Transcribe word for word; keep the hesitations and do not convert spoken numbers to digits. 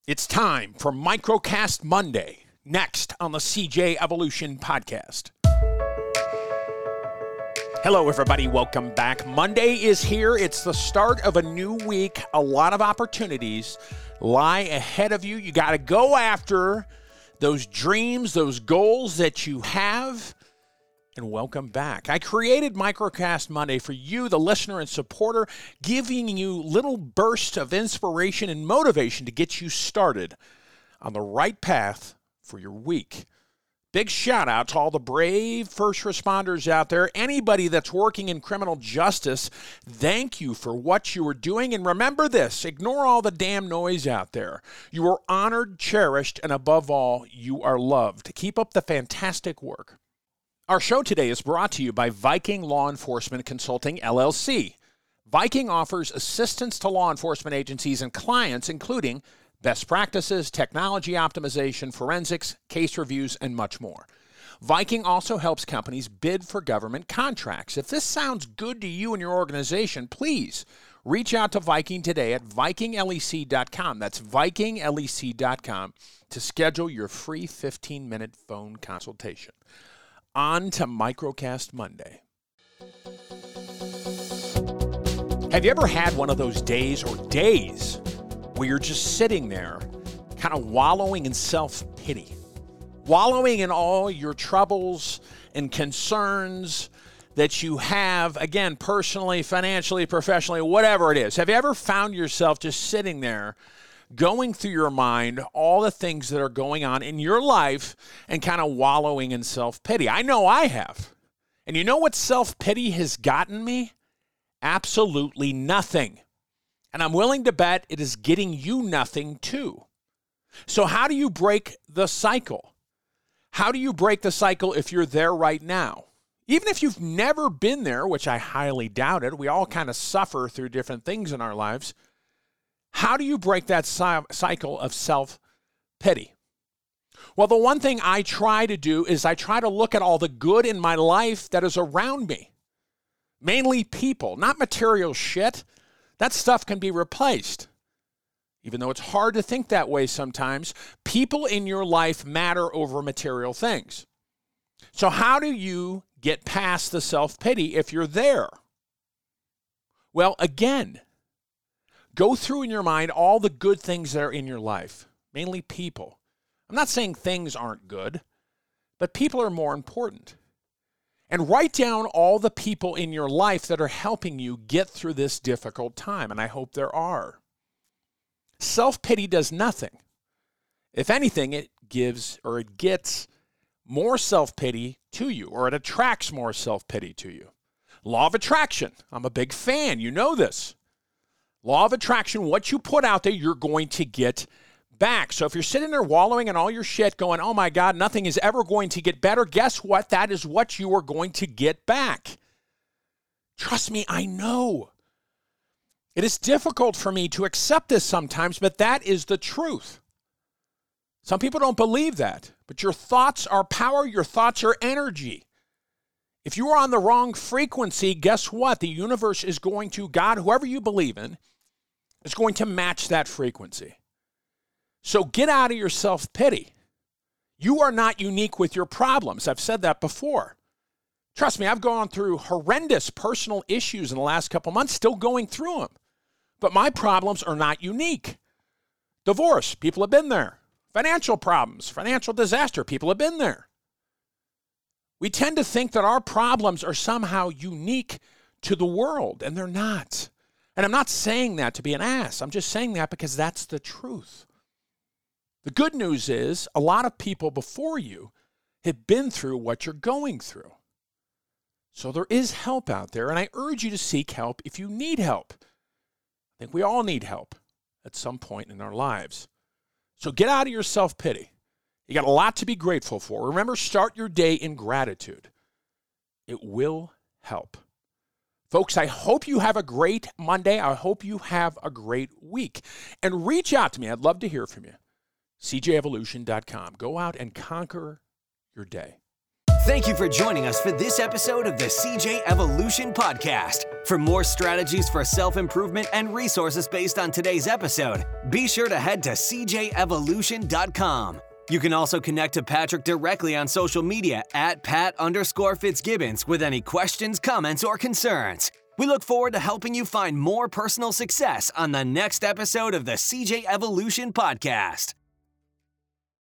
It's time for Microcast Monday, next on the C J Evolution Podcast. Hello, everybody. Welcome back. Monday is here. It's the start of a new week. A lot of opportunities lie ahead of you. You got to go after those dreams, those goals that you have. And welcome back. I created Microcast Monday for you, the listener and supporter, giving you little bursts of inspiration and motivation to get you started on the right path for your week. Big shout out to all the brave first responders out there. Anybody that's working in criminal justice, thank you for what you are doing. And remember this, ignore all the damn noise out there. You are honored, cherished, and above all, you are loved. Keep up the fantastic work. Our show today is brought to you by Viking Law Enforcement Consulting, L L C. Viking offers assistance to law enforcement agencies and clients, including best practices, technology optimization, forensics, case reviews, and much more. Viking also helps companies bid for government contracts. If this sounds good to you and your organization, please reach out to Viking today at viking lec dot com. That's viking lec dot com to schedule your free fifteen-minute phone consultation. On to Microcast Monday. Have you ever had one of those days or days where you're just sitting there kind of wallowing in self-pity, wallowing in all your troubles and concerns that you have, again, personally, financially, professionally, whatever it is? Have you ever found yourself just sitting there going through your mind all the things that are going on in your life and kind of wallowing in self-pity? I know I have. And you know what self-pity has gotten me? Absolutely nothing. And I'm willing to bet it is getting you nothing too. So how do you break the cycle? How do you break the cycle if you're there right now? Even if you've never been there, which I highly doubt it, we all kind of suffer through different things in our lives. How do you break that cycle of self-pity? Well, the one thing I try to do is I try to look at all the good in my life that is around me. Mainly people, not material shit. That stuff can be replaced. Even though it's hard to think that way sometimes, people in your life matter over material things. So how do you get past the self-pity if you're there? Well, again, go through in your mind all the good things that are in your life, mainly people. I'm not saying things aren't good, but people are more important. And write down all the people in your life that are helping you get through this difficult time, and I hope there are. Self-pity does nothing. If anything, it gives or it gets more self-pity to you, or it attracts more self-pity to you. Law of attraction. I'm a big fan. You know this. Law of attraction, what you put out there, you're going to get back. So if you're sitting there wallowing in all your shit going, oh my God, nothing is ever going to get better, guess what? That is what you are going to get back. Trust me, I know. It is difficult for me to accept this sometimes, but that is the truth. Some people don't believe that, but your thoughts are power, your thoughts are energy. If you are on the wrong frequency, guess what? The universe is going to, God, whoever you believe in, is going to match that frequency. So get out of your self-pity. You are not unique with your problems. I've said that before. Trust me, I've gone through horrendous personal issues in the last couple months, still going through them. But my problems are not unique. Divorce, people have been there. Financial problems, financial disaster, people have been there. We tend to think that our problems are somehow unique to the world, and they're not. And I'm not saying that to be an ass. I'm just saying that because that's the truth. The good news is a lot of people before you have been through what you're going through. So there is help out there, and I urge you to seek help if you need help. I think we all need help at some point in our lives. So get out of your self-pity. You got a lot to be grateful for. Remember, start your day in gratitude. It will help. Folks, I hope you have a great Monday. I hope you have a great week. And reach out to me. I'd love to hear from you. C J evolution dot com. Go out and conquer your day. Thank you for joining us for this episode of the C J Evolution Podcast. For more strategies for self-improvement and resources based on today's episode, be sure to head to c j evolution dot com. You can also connect to Patrick directly on social media at Pat underscore Fitzgibbons with any questions, comments, or concerns. We look forward to helping you find more personal success on the next episode of the C J Evolution Podcast.